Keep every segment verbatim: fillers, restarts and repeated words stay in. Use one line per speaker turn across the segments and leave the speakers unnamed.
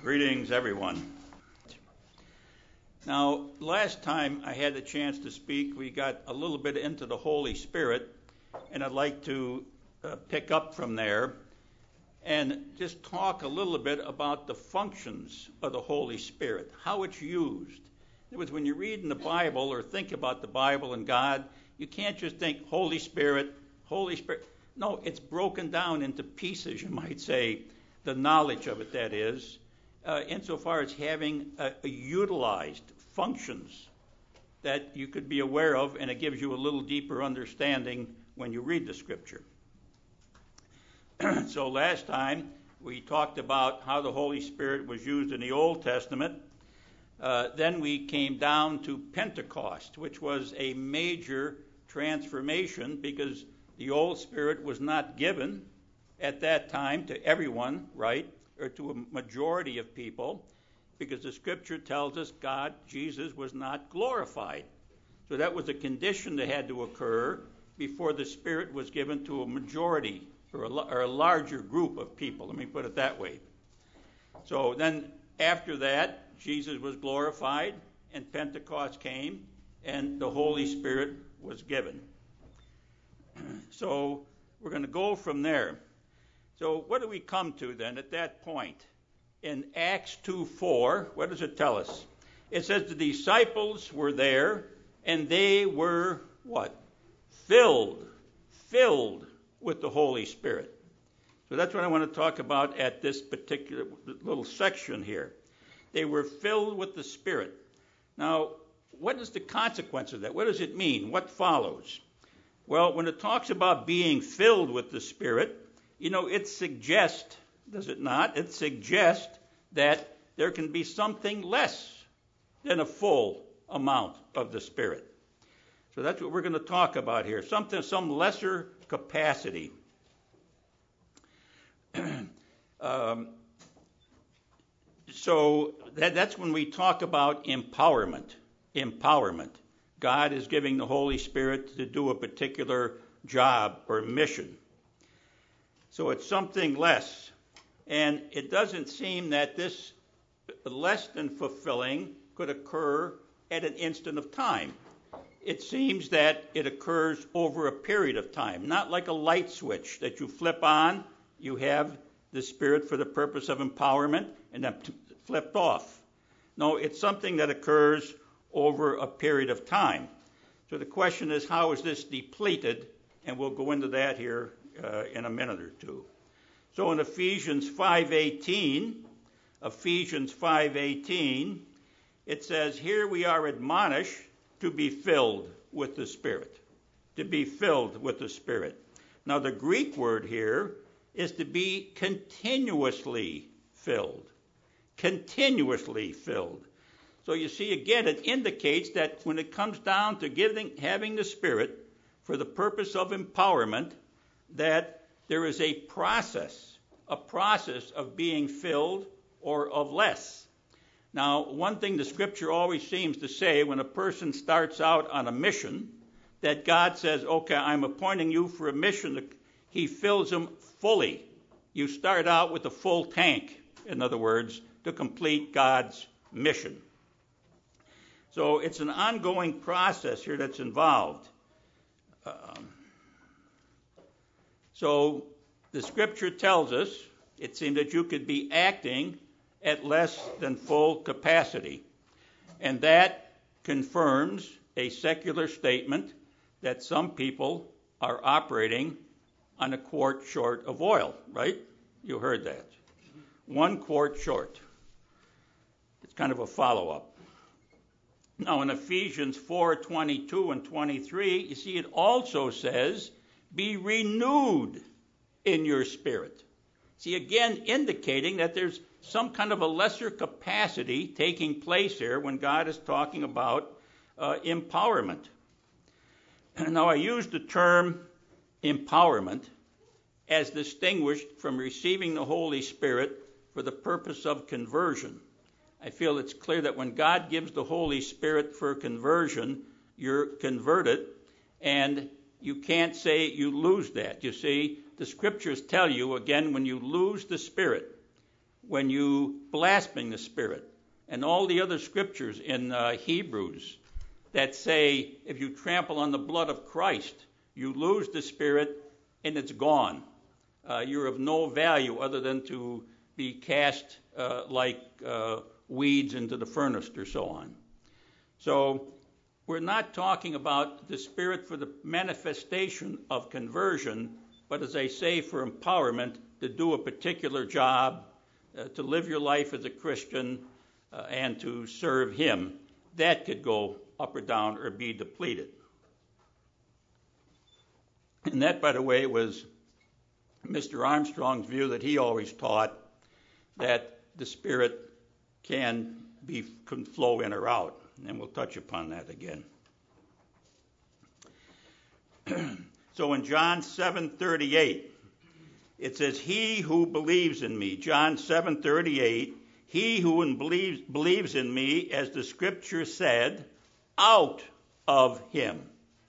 Greetings, everyone. Now, last time I had the chance to speak, we got a little bit into the Holy Spirit, and I'd like to uh, pick up from there and just talk a little bit about the functions of the Holy Spirit, how it's used. In other words, when you read in the Bible or think about the Bible and God, you can't just think Holy Spirit, Holy Spirit. No, it's broken down into pieces, you might say, the knowledge of it, that is, uh, insofar as having a, a utilized functions that you could be aware of, and it gives you a little deeper understanding when you read the Scripture. So last time we talked about how the Holy Spirit was used in the Old Testament. Uh, then we came down to Pentecost, which was a major transformation because the Old Spirit was not given at that time to everyone, right, or to a majority of people, because the Scripture tells us God, Jesus, was not glorified. So that was a condition that had to occur before the Spirit was given to a majority or a, or a larger group of people. Let me put it that way. So then after that, Jesus was glorified, and Pentecost came, and the Holy Spirit was given. So we're going to go from there. So what do we come to then at that point? In Acts two four, what does it tell us? It says the disciples were there, and they were what? Filled. Filled with the Holy Spirit. So that's what I want to talk about at this particular little section here. They were filled with the Spirit. Now, what is the consequence of that? What does it mean? What follows? Well, when it talks about being filled with the Spirit, you know, it suggests, does it not? It suggests that there can be something less than a full amount of the Spirit. So that's what we're going to talk about here, something, some lesser capacity. um, so that, that's when we talk about empowerment. Empowerment. God is giving the Holy Spirit to do a particular job or mission. So it's something less. And it doesn't seem that this less than fulfilling could occur at an instant of time. It seems that it occurs over a period of time, not like a light switch that you flip on, you have the Spirit for the purpose of empowerment, and then flipped off. No, it's something that occurs over a period of time. So the question is, how is this depleted? And we'll go into that here uh, in a minute or two. So in Ephesians five eighteen, Ephesians five eighteen, it says, here we are admonished to be filled with the Spirit. To be filled with the Spirit. Now the Greek word here is to be continuously filled. Continuously filled. So you see, again, it indicates that when it comes down to giving, having the Spirit for the purpose of empowerment, that there is a process, a process of being filled or of less. Now, one thing the Scripture always seems to say when a person starts out on a mission, that God says, okay, I'm appointing you for a mission. He fills them fully. You start out with a full tank, in other words, to complete God's mission. So it's an ongoing process here that's involved. Um, so the Scripture tells us, it seems that you could be acting at less than full capacity. And that confirms a secular statement that some people are operating on a quart short of oil, right? You heard that. One quart short. It's kind of a follow-up. Now in Ephesians four twenty-two and twenty-three, you see it also says, be renewed in your spirit. See, again, indicating that there's some kind of a lesser capacity taking place here when God is talking about uh, empowerment. Now, I use the term empowerment as distinguished from receiving the Holy Spirit for the purpose of conversion. I feel it's clear that when God gives the Holy Spirit for conversion, you're converted, and you can't say you lose that. You see, the Scriptures tell you, again, when you lose the Spirit, when you blaspheme the Spirit. And all the other scriptures in uh, Hebrews that say if you trample on the blood of Christ, you lose the Spirit and it's gone. Uh, you're of no value other than to be cast uh, like uh, weeds into the furnace or so on. So we're not talking about the Spirit for the manifestation of conversion, but as I say, for empowerment to do a particular job, uh, to live your life as a Christian, uh, and to serve Him. That could go up or down or be depleted. And that, by the way, was Mister Armstrong's view that he always taught, that the Spirit can be can flow in or out. And we'll touch upon that again. So in John seven thirty-eight, it says, he who believes in me, John seven thirty-eight, he who believes, believes in me, as the scripture said, out of him,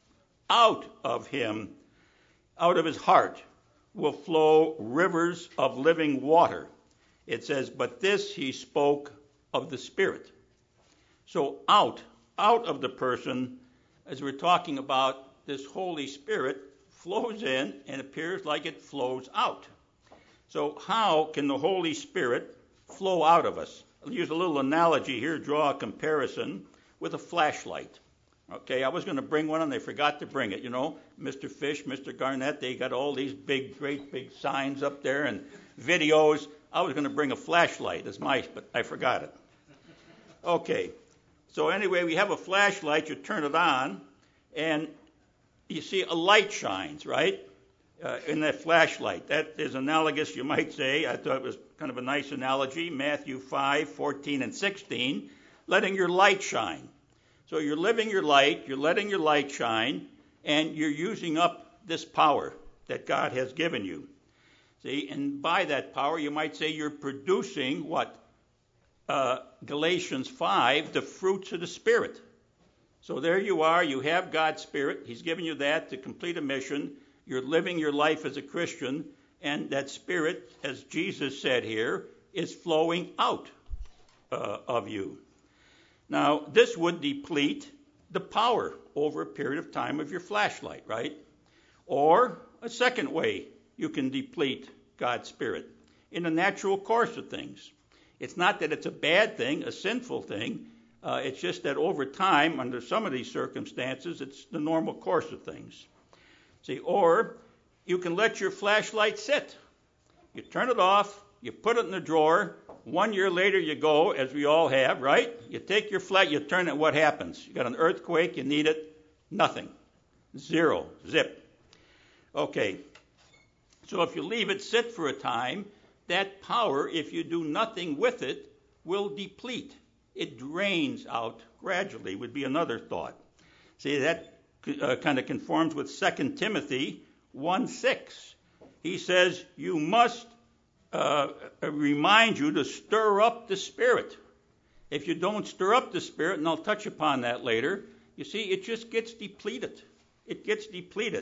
out of him, out of his heart will flow rivers of living water. It says, but this he spoke of the Spirit. So out, out of the person, as we're talking about, this Holy Spirit flows in and appears like it flows out. So how can the Holy Spirit flow out of us? I'll use a little analogy here, draw a comparison with a flashlight. Okay, I was going to bring one and they forgot to bring it. You know, Mister Fish, Mister Garnett, they got all these big, great big signs up there and videos. I was going to bring a flashlight as my, but I forgot it. Okay, so anyway, we have a flashlight, you turn it on, and you see a light shines, right, uh, in that flashlight. That is analogous, you might say. I thought it was kind of a nice analogy, Matthew five, fourteen, and sixteen, letting your light shine. So you're living your light, you're letting your light shine, and you're using up this power that God has given you. See, and by that power, you might say you're producing what? Uh, Galatians five, the fruits of the Spirit. So there you are, you have God's Spirit. He's given you that to complete a mission. You're living your life as a Christian, and that Spirit, as Jesus said here, is flowing out uh, of you. Now, this would deplete the power over a period of time of your flashlight, right? Or a second way you can deplete God's Spirit, in the natural course of things. It's not that it's a bad thing, a sinful thing. Uh, it's just that over time, under some of these circumstances, it's the normal course of things. See, or you can let your flashlight sit. You turn it off, you put it in the drawer. One year later you go, as we all have, right? You take your flat, you turn it, what happens? You got an earthquake, you need it, nothing. Zero, zip. Okay, so if you leave it sit for a time, that power, if you do nothing with it, will deplete. It drains out gradually, would be another thought. See, that uh, kind of conforms with Second Timothy one six. He says, you must uh, remind you to stir up the Spirit. If you don't stir up the Spirit, and I'll touch upon that later, you see, it just gets depleted. It gets depleted.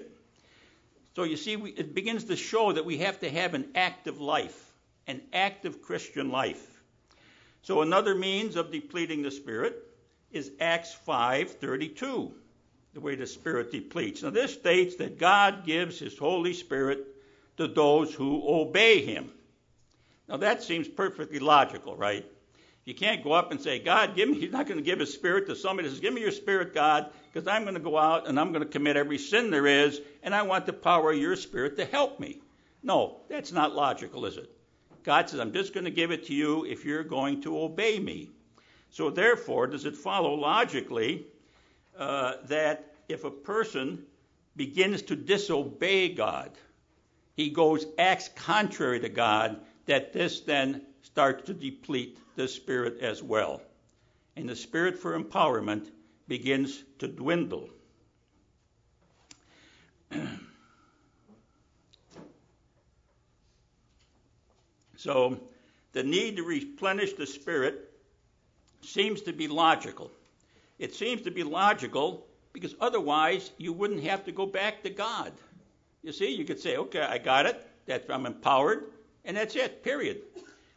So you see, we, it begins to show that we have to have an active life, an active Christian life. So another means of depleting the Spirit is Acts five thirty-two, the way the Spirit depletes. Now this states that God gives His Holy Spirit to those who obey Him. Now that seems perfectly logical, right? You can't go up and say, God, give me, He's not going to give His Spirit to somebody that says, give me your Spirit, God, because I'm going to go out and I'm going to commit every sin there is, and I want the power of your Spirit to help me. No, that's not logical, is it? God says, I'm just going to give it to you if you're going to obey me. So therefore, does it follow logically uh, that if a person begins to disobey God, he goes, acts contrary to God, that this then starts to deplete the Spirit as well. And the Spirit for empowerment begins to dwindle. So the need to replenish the Spirit seems to be logical. It seems to be logical because otherwise you wouldn't have to go back to God. You see, you could say, okay, I got it. That's, I'm empowered, and that's it, period.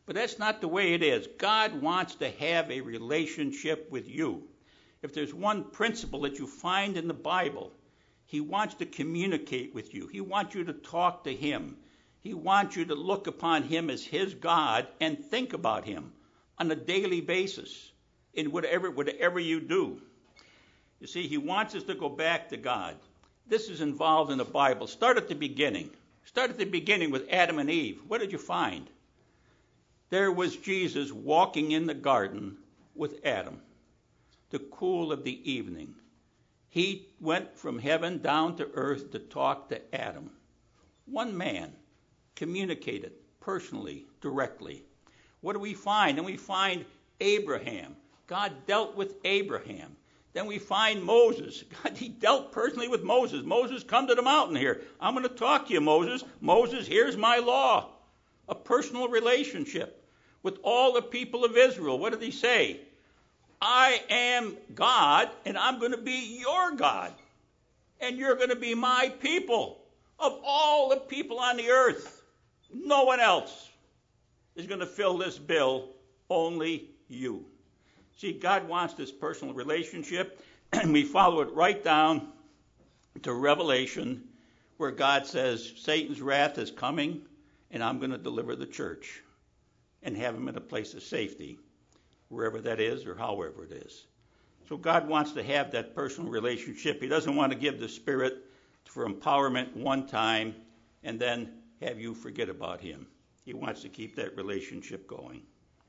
But that's not the way it is. God wants to have a relationship with you. If there's one principle that you find in the Bible, he wants to communicate with you. He wants you to talk to him. He wants you to look upon him as his God and think about him on a daily basis in whatever, whatever you do. You see, he wants us to go back to God. This is involved in the Bible. Start at the beginning. Start at the beginning with Adam and Eve. What did you find? There was Jesus walking in the garden with Adam, the cool of the evening. He went from heaven down to earth to talk to Adam. One man communicated personally, directly. What do we find? Then we find Abraham. God dealt with Abraham. Then we find Moses. God, he dealt personally with Moses. Moses, come to the mountain here. I'm going to talk to you, Moses. Moses, here's my law. A personal relationship with all the people of Israel. What did he say? I am God, and I'm going to be your God. And you're going to be my people. Of all the people on the earth, no one else is going to fill this bill, only you. See, God wants this personal relationship, and we follow it right down to Revelation, where God says, Satan's wrath is coming, and I'm going to deliver the church and have him in a place of safety, wherever that is or however it is. So God wants to have that personal relationship. He doesn't want to give the Spirit for empowerment one time and then have you forget about him. He wants to keep that relationship going.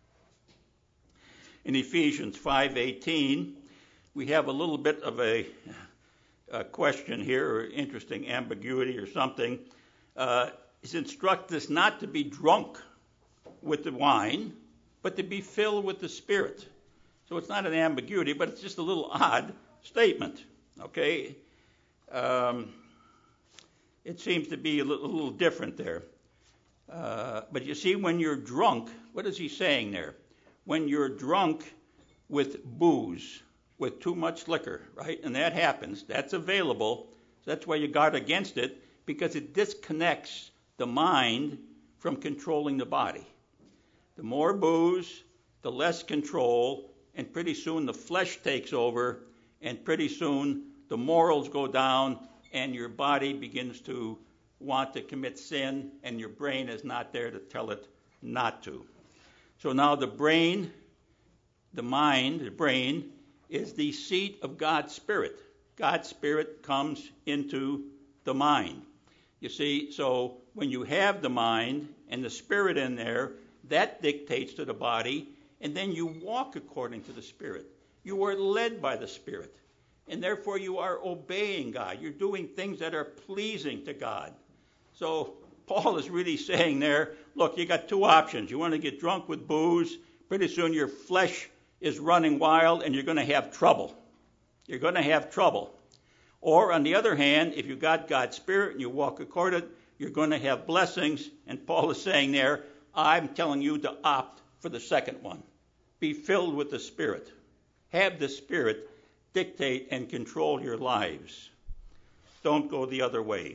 In Ephesians five eighteen, we have a little bit of a, a question here, or interesting ambiguity or something. Uh, it's instructed us not to be drunk with the wine, but to be filled with the Spirit. So it's not an ambiguity, but it's just a little odd statement. Okay? Um, it seems to be a little, a little different there. Uh, but you see, when you're drunk, what is he saying there? When you're drunk with booze, with too much liquor, right? And that happens. That's available. So that's why you guard against it, because it disconnects the mind from controlling the body. The more booze, the less control, and pretty soon the flesh takes over, and pretty soon the morals go down, and your body begins to want to commit sin, and your brain is not there to tell it not to. So now the brain, the mind, the brain, is the seat of God's Spirit. God's Spirit comes into the mind. You see, so when you have the mind and the Spirit in there, that dictates to the body, and then you walk according to the Spirit. You are led by the Spirit, and therefore you are obeying God. You're doing things that are pleasing to God. So Paul is really saying there, look, you got two options. You want to get drunk with booze, pretty soon your flesh is running wild, and you're going to have trouble. You're going to have trouble. Or on the other hand, if you got God's Spirit and you walk according, you're going to have blessings, and Paul is saying there, I'm telling you to opt for the second one. Be filled with the Spirit. Have the Spirit dictate and control your lives. Don't go the other way.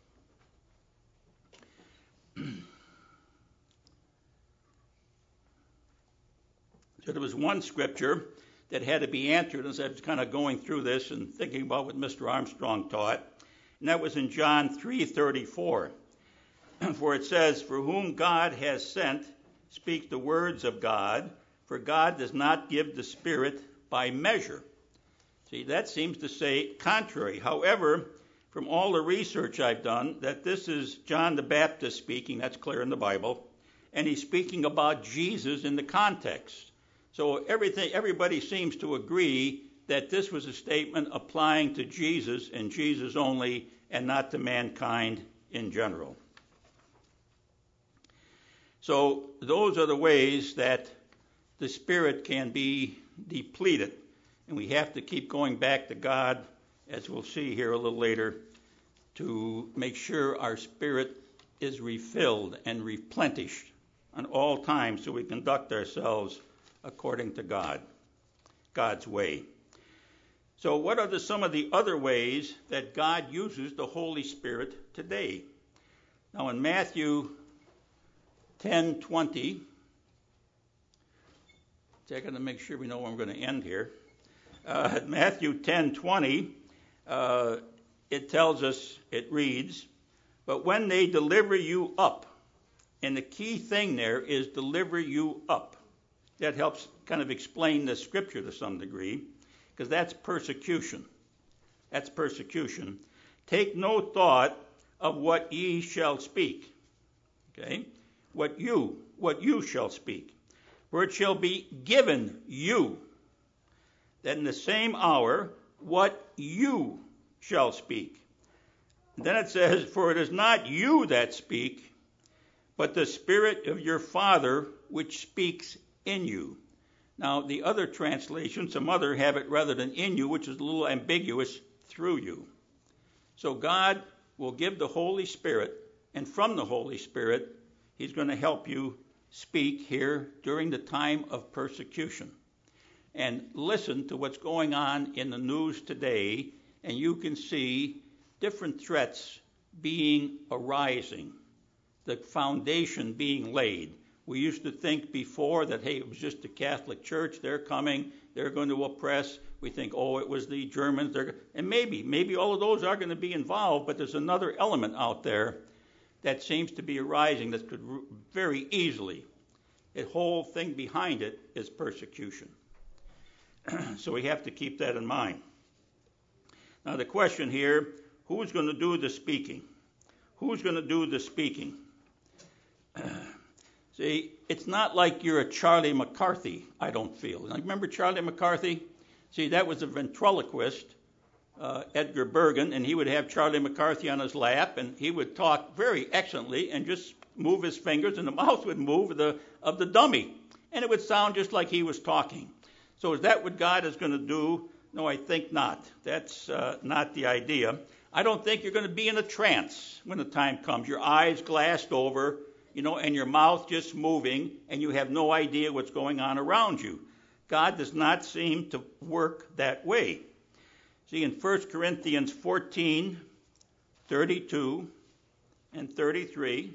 So there was one scripture that had to be answered as I was kind of going through this and thinking about what Mister Armstrong taught, and that was in John three thirty-four. For it says, for whom God has sent, speak the words of God, for God does not give the Spirit by measure. See, that seems to say contrary. However, from all the research I've done, that this is John the Baptist speaking, that's clear in the Bible, and he's speaking about Jesus in the context. So everything, everybody seems to agree that this was a statement applying to Jesus and Jesus only, and not to mankind in general. So those are the ways that the Spirit can be depleted. And we have to keep going back to God, as we'll see here a little later, to make sure our spirit is refilled and replenished on all times so we conduct ourselves according to God, God's way. So what are the, some of the other ways that God uses the Holy Spirit today? Now in Matthew ten twenty, Checking to make sure we know where I'm going to end here. Uh, Matthew ten twenty, uh, it tells us, it reads, but when they deliver you up, and the key thing there is deliver you up. That helps kind of explain the scripture to some degree, because that's persecution. That's persecution. Take no thought of what ye shall speak. Okay? What you, what you shall speak. For it shall be given you, that in the same hour, what you shall speak. And then it says, for it is not you that speak, but the Spirit of your Father which speaks in you. Now, the other translation, some other have it rather than in you, which is a little ambiguous, through you. So God will give the Holy Spirit, and from the Holy Spirit, he's going to help you speak here during the time of persecution. And listen to what's going on in the news today, and you can see different threats being arising, the foundation being laid. We used to think before that, hey, it was just the Catholic Church, they're coming, they're going to oppress. We think, oh, it was the Germans. They're, and maybe, maybe all of those are going to be involved, but there's another element out there that seems to be arising that could very easily, the whole thing behind it is persecution. So we have to keep that in mind. Now the question here, who's going to do the speaking? Who's going to do the speaking? See, it's not like you're a Charlie McCarthy, I don't feel. Like, remember Charlie McCarthy? See, that was a ventriloquist, uh, Edgar Bergen, and he would have Charlie McCarthy on his lap, and he would talk very excellently and just move his fingers, and the mouth would move of the, of the dummy, and it would sound just like he was talking. So is that what God is going to do? No, I think not. That's uh, not the idea. I don't think you're going to be in a trance when the time comes. Your eyes glassed over, you know, and your mouth just moving, and you have no idea what's going on around you. God does not seem to work that way. See, in First Corinthians fourteen, thirty-two and thirty-three,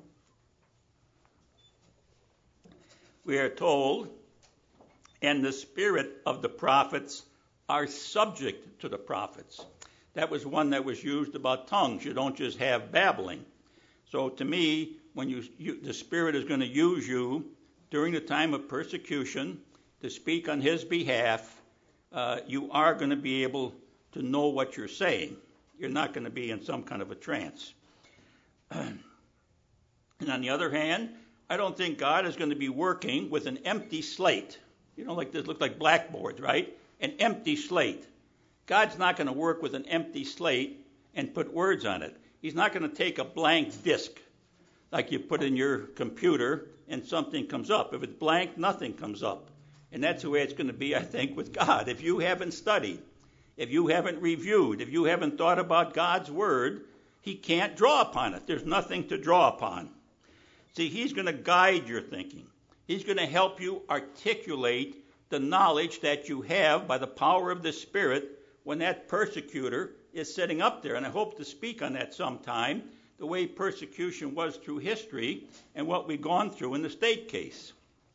we are told, and the spirit of the prophets are subject to the prophets. That was one that was used about tongues. You don't just have babbling. So to me, when you, you the Spirit is going to use you during the time of persecution to speak on his behalf, uh, you are going to be able to know what you're saying. You're not going to be in some kind of a trance. And on the other hand, I don't think God is going to be working with an empty slate. You know, like this look like blackboards, right? An empty slate. God's not going to work with an empty slate and put words on it. He's not going to take a blank disk like you put in your computer and something comes up. If it's blank, nothing comes up. And that's the way it's going to be, I think, with God. If you haven't studied, if you haven't reviewed, if you haven't thought about God's word, he can't draw upon it. There's nothing to draw upon. See, he's going to guide your thinking. He's going to help you articulate the knowledge that you have by the power of the Spirit when that persecutor is sitting up there. And I hope to speak on that sometime, the way persecution was through history and what we've gone through in the state case.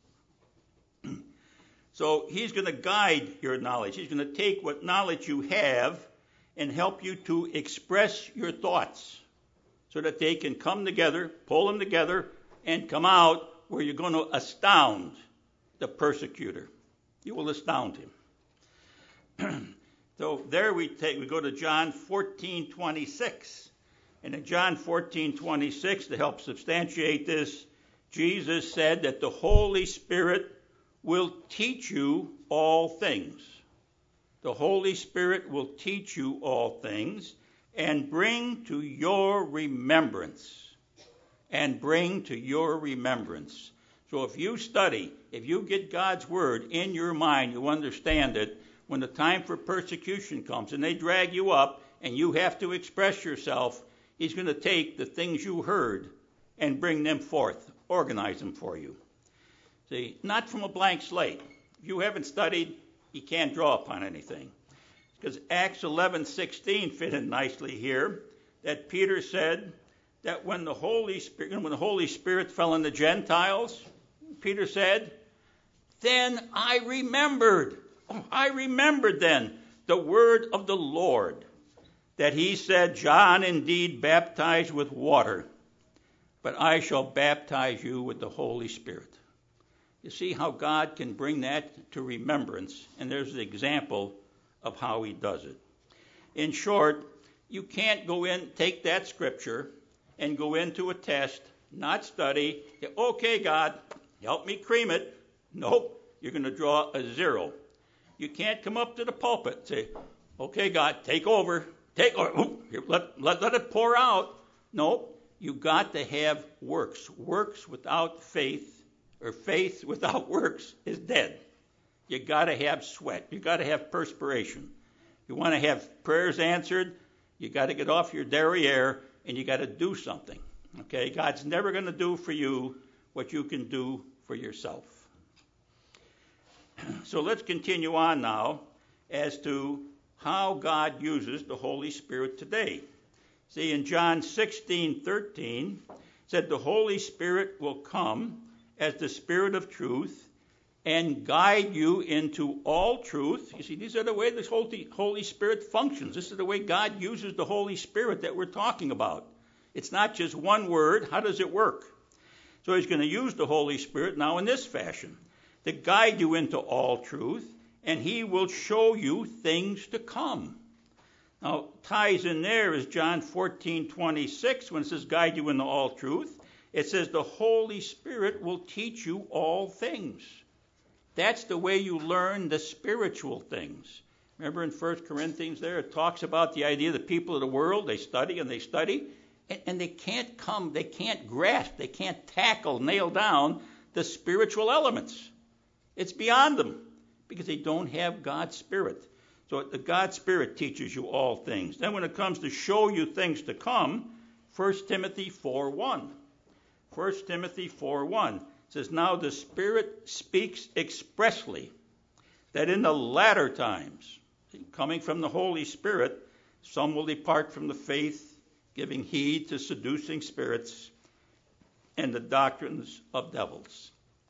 So he's going to guide your knowledge. He's going to take what knowledge you have and help you to express your thoughts so that they can come together, pull them together, and come out where you're going to astound the persecutor. You will astound him. So there we take, we go to John fourteen twenty-six. And in John fourteen twenty-six, to help substantiate this, Jesus said that the Holy Spirit will teach you all things. The Holy Spirit will teach you all things and bring to your remembrance. And bring to your remembrance. So if you study, if you get God's word in your mind, you understand it, when the time for persecution comes and they drag you up and you have to express yourself, he's going to take the things you heard and bring them forth, organize them for you. See, not from a blank slate. If you haven't studied, you can't draw upon anything. Because Acts eleven sixteen fit in nicely here, that Peter said that when the Holy Spirit, when the Holy Spirit fell on the Gentiles, Peter said, Then I remembered, oh, I remembered then the word of the Lord, that he said, John indeed baptized with water, but I shall baptize you with the Holy Spirit. You see how God can bring that to remembrance, and there's an example of how he does it. In short, you can't go in, take that scripture, and go into a test, not study, okay, God, help me cream it. Nope, you're going to draw a zero. You can't come up to the pulpit and say, okay, God, take over. Take over. Let, let, let it pour out. Nope, you got to have works. Works without faith, or faith without works, is dead. You got to have sweat. You got to have perspiration. You want to have prayers answered, you got to get off your derriere and you got to do something. Okay? God's never going to do for you what you can do for yourself. So let's continue on now as to how God uses the Holy Spirit today. See, in John sixteen thirteen, it said the Holy Spirit will come as the Spirit of truth and guide you into all truth. You see, these are the way the Holy, Holy Spirit functions. This is the way God uses the Holy Spirit that we're talking about. It's not just one word. How does it work? So he's going to use the Holy Spirit now in this fashion, to guide you into all truth, and he will show you things to come. Now, ties in there is John fourteen twenty-six, when it says guide you into all truth. It says the Holy Spirit will teach you all things. That's the way you learn the spiritual things. Remember in First Corinthians there, it talks about the idea that people of the world, they study and they study, and, and they can't come, they can't grasp, they can't tackle, nail down the spiritual elements. It's beyond them because they don't have God's Spirit. So the God's Spirit teaches you all things. Then when it comes to show you things to come, First Timothy four one. First Timothy four one says, now the Spirit speaks expressly that in the latter times, coming from the Holy Spirit, some will depart from the faith, giving heed to seducing spirits and the doctrines of devils.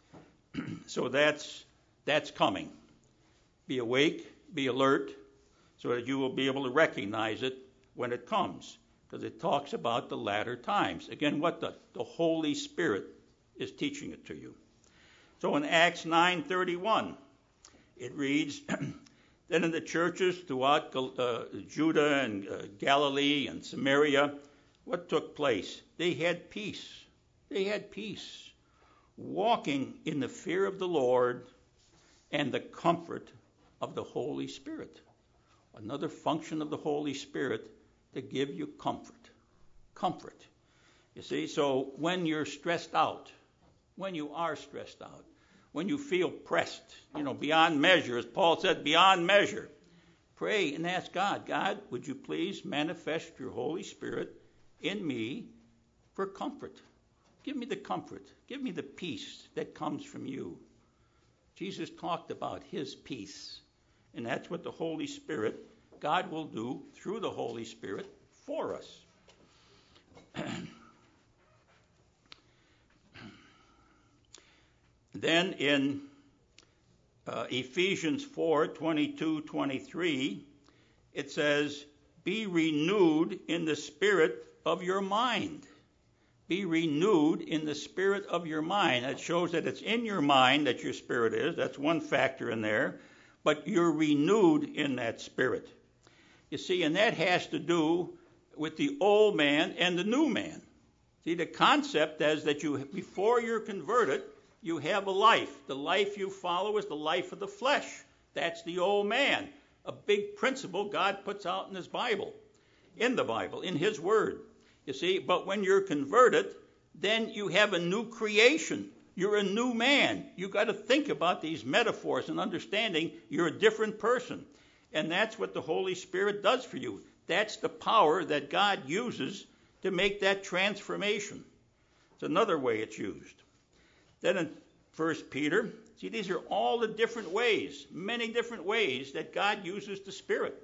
So that's that's coming. Be awake, be alert, so that you will be able to recognize it when it comes, because it talks about the latter times. Again, what the, the Holy Spirit is teaching it to you. So in Acts nine thirty-one, it reads, then in the churches throughout uh, Judah and uh, Galilee and Samaria, what took place? They had peace. They had peace, walking in the fear of the Lord and the comfort of the Holy Spirit. Another function of the Holy Spirit, to give you comfort. Comfort. You see, so when you're stressed out, when you are stressed out, when you feel pressed, you know, beyond measure, as Paul said, beyond measure, pray and ask God, God, would you please manifest your Holy Spirit in me for comfort? Give me the comfort. Give me the peace that comes from you. Jesus talked about his peace, and that's what the Holy Spirit, God will do through the Holy Spirit for us. Then in uh, Ephesians four twenty-two twenty-three, it says, be renewed in the spirit of your mind. Be renewed in the spirit of your mind. That shows that it's in your mind that your spirit is. That's one factor in there. But you're renewed in that spirit. You see, and that has to do with the old man and the new man. See, the concept is that you, before you're converted, you have a life. The life you follow is the life of the flesh. That's the old man. A big principle God puts out in his Bible, in the Bible, in his word. You see, but when you're converted, then you have a new creation. You're a new man. You've got to think about these metaphors and understanding you're a different person. And that's what the Holy Spirit does for you. That's the power that God uses to make that transformation. It's another way it's used. Then in First Peter, see, these are all the different ways, many different ways that God uses the Spirit.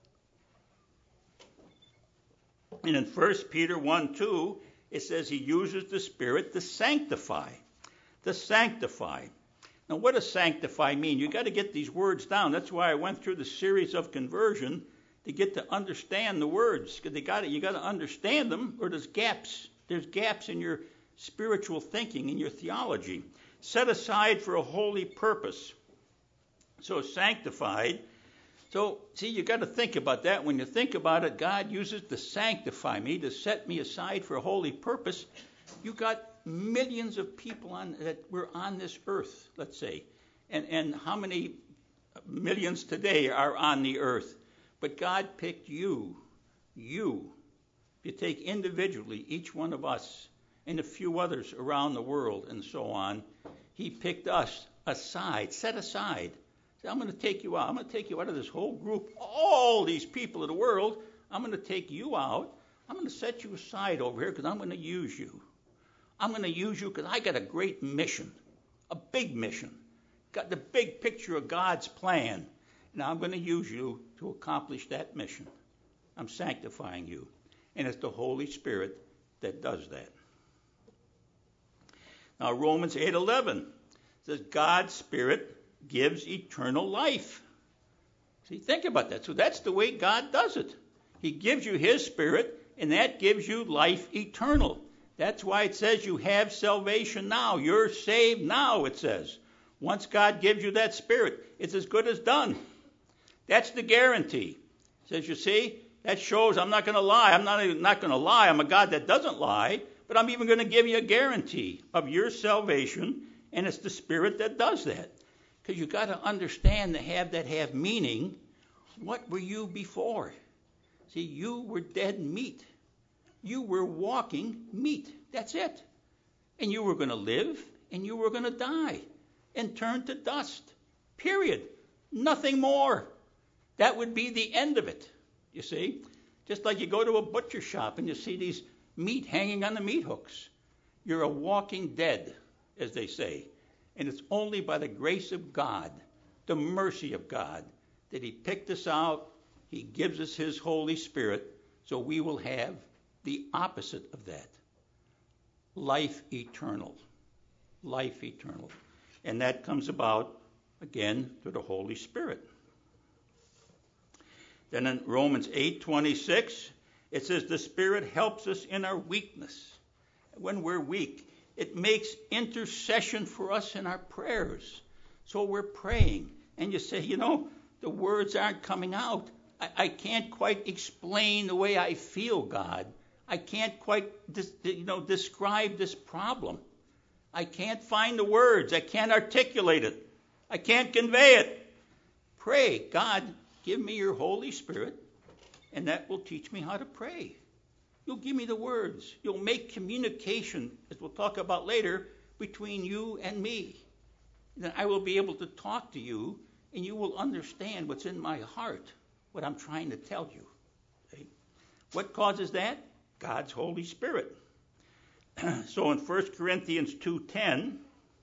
And in First Peter one two, it says he uses the Spirit to sanctify. To sanctify. Now, what does sanctify mean? You got to get these words down. That's why I went through the series of conversion to get to understand the words. Because they got you got to understand them, or there's gaps. There's gaps in your spiritual thinking, in your theology. Set aside for a holy purpose. So sanctified. So, see, you got to think about that. When you think about it, God uses to sanctify me, to set me aside for a holy purpose. You got millions of people on that were on this earth, let's say. And and how many millions today are on the earth? But God picked you, you. If you take individually each one of us and a few others around the world and so on, he picked us aside, set aside. I'm going to take you out. I'm going to take you out of this whole group, all these people of the world. I'm going to take you out. I'm going to set you aside over here because I'm going to use you. I'm going to use you because I got a great mission, a big mission. Got the big picture of God's plan. Now I'm going to use you to accomplish that mission. I'm sanctifying you. And it's the Holy Spirit that does that. Now Romans eight eleven says God's Spirit gives eternal life. See, think about that. So that's the way God does it. He gives you his Spirit, and that gives you life eternal. That's why it says you have salvation now. You're saved now, it says. Once God gives you that Spirit, it's as good as done. That's the guarantee. It says, you see, that shows I'm not going to lie. I'm not, not going to lie. I'm a God that doesn't lie, but I'm even going to give you a guarantee of your salvation, and it's the Spirit that does that. Because you've got to understand to have that have meaning. What were you before? See, you were dead meat. You were walking meat. That's it. And you were going to live, and you were going to die, and turn to dust. Period. Nothing more. That would be the end of it, you see. Just like you go to a butcher shop and you see these meat hanging on the meat hooks. You're a walking dead, as they say. And it's only by the grace of God, the mercy of God, that he picked us out. He gives us his Holy Spirit, so we will have the opposite of that. Life eternal. Life eternal. And that comes about, again, through the Holy Spirit. Then in Romans eight twenty-six, it says the Spirit helps us in our weakness. When we're weak, it makes intercession for us in our prayers. So we're praying, and you say, you know, the words aren't coming out. I, I can't quite explain the way I feel, God. I can't quite, dis, you know, describe this problem. I can't find the words. I can't articulate it. I can't convey it. Pray, God, give me your Holy Spirit, and that will teach me how to pray. You'll give me the words. You'll make communication, as we'll talk about later, between you and me. Then I will be able to talk to you, and you will understand what's in my heart, what I'm trying to tell you. Okay? What causes that? God's Holy Spirit. So in First Corinthians two ten,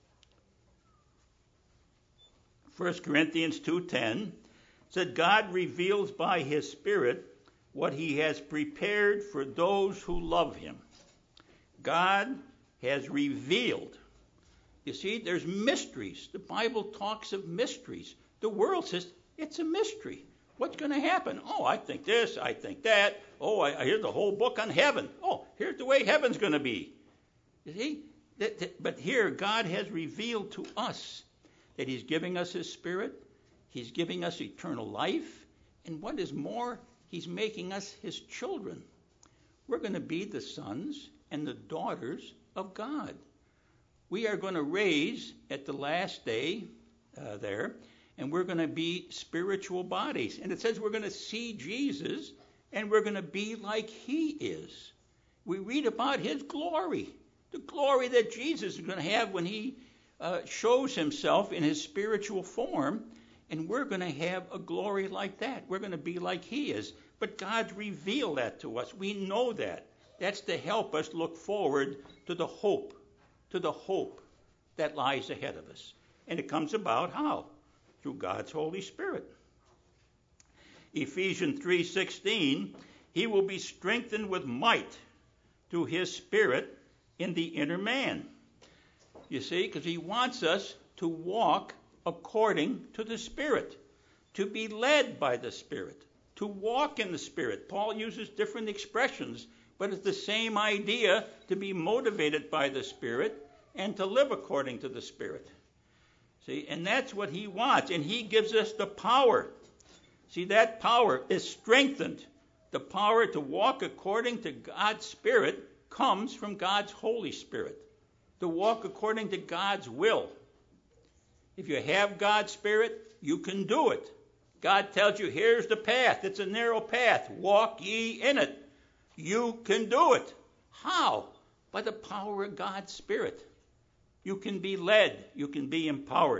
First Corinthians two ten said God reveals by his Spirit what he has prepared for those who love him. God has revealed. You see, there's mysteries. The Bible talks of mysteries. The world says it's a mystery. What's going to happen? Oh, I think this, I think that. Oh, I, I here's the whole book on heaven. Oh, here's the way heaven's going to be. You see? That, that, but here, God has revealed to us that he's giving us his Spirit. He's giving us eternal life. And what is more, he's making us his children. We're going to be the sons and the daughters of God. We are going to raise at the last day uh, there, and we're going to be spiritual bodies. And it says we're going to see Jesus, and we're going to be like he is. We read about his glory, the glory that Jesus is going to have when he uh, shows himself in his spiritual form. And we're going to have a glory like that. We're going to be like he is. But God's revealed that to us. We know that. That's to help us look forward to the hope, to the hope that lies ahead of us. And it comes about how? Through God's Holy Spirit. Ephesians three sixteen, he will be strengthened with might through his Spirit in the inner man. You see, because he wants us to walk according to the Spirit, to be led by the Spirit, to walk in the Spirit. Paul uses different expressions, but it's the same idea, to be motivated by the Spirit and to live according to the Spirit. See, and that's what he wants, and he gives us the power. See, that power is strengthened. The power to walk according to God's Spirit comes from God's Holy Spirit, to walk according to God's will. If you have God's Spirit, you can do it. God tells you, here's the path. It's a narrow path. Walk ye in it. You can do it. How? By the power of God's Spirit. You can be led. You can be empowered.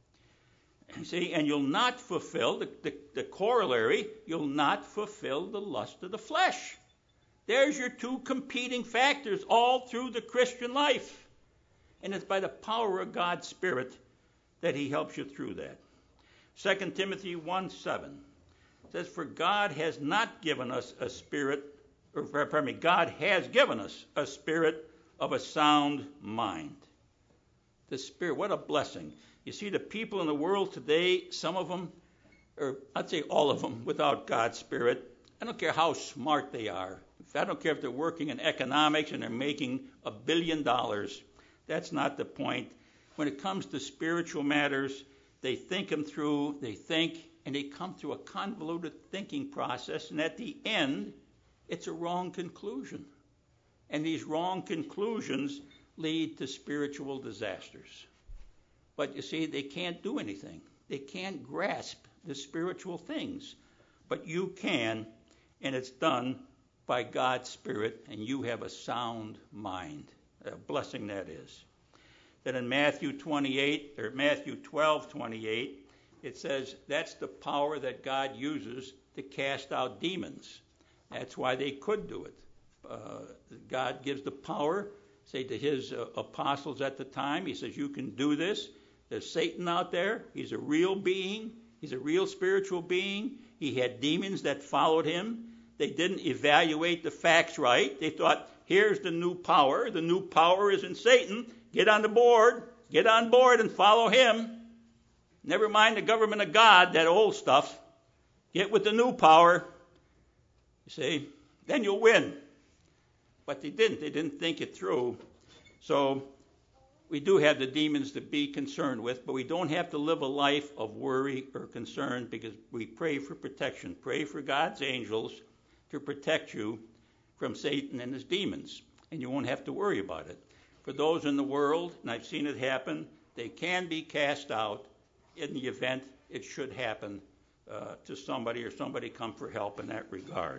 See, and you'll not fulfill, the, the, the corollary, you'll not fulfill the lust of the flesh. There's your two competing factors all through the Christian life. And it's by the power of God's Spirit that he helps you through that. Second Timothy one seven says, for God has not given us a spirit, or pardon me, God has given us a spirit of a sound mind. The Spirit, what a blessing. You see, the people in the world today, some of them, or I'd say all of them, without God's Spirit, I don't care how smart they are. I don't care if they're working in economics and they're making a billion dollars. That's not the point. When it comes to spiritual matters, they think them through, they think, and they come through a convoluted thinking process, and at the end, it's a wrong conclusion. And these wrong conclusions lead to spiritual disasters. But you see, they can't do anything. They can't grasp the spiritual things. But you can, and it's done by God's Spirit, and you have a sound mind. A blessing that is. Then in Matthew twenty-eight, or Matthew twelve twenty-eight, it says that's the power that God uses to cast out demons. That's why they could do it. Uh, God gives the power, say to his uh, apostles at the time, he says, you can do this. There's Satan out there. He's a real being. He's a real spiritual being. He had demons that followed him. They didn't evaluate the facts right. They thought, here's the new power. The new power is in Satan. Get on the board. Get on board and follow him. Never mind the government of God, that old stuff. Get with the new power. You see, then you'll win. But they didn't. They didn't think it through. So we do have the demons to be concerned with, but we don't have to live a life of worry or concern, because we pray for protection. Pray for God's angels to protect you from Satan and his demons, and you won't have to worry about it. For those in the world, and I've seen it happen, they can be cast out in the event it should happen uh, to somebody, or somebody come for help in that regard.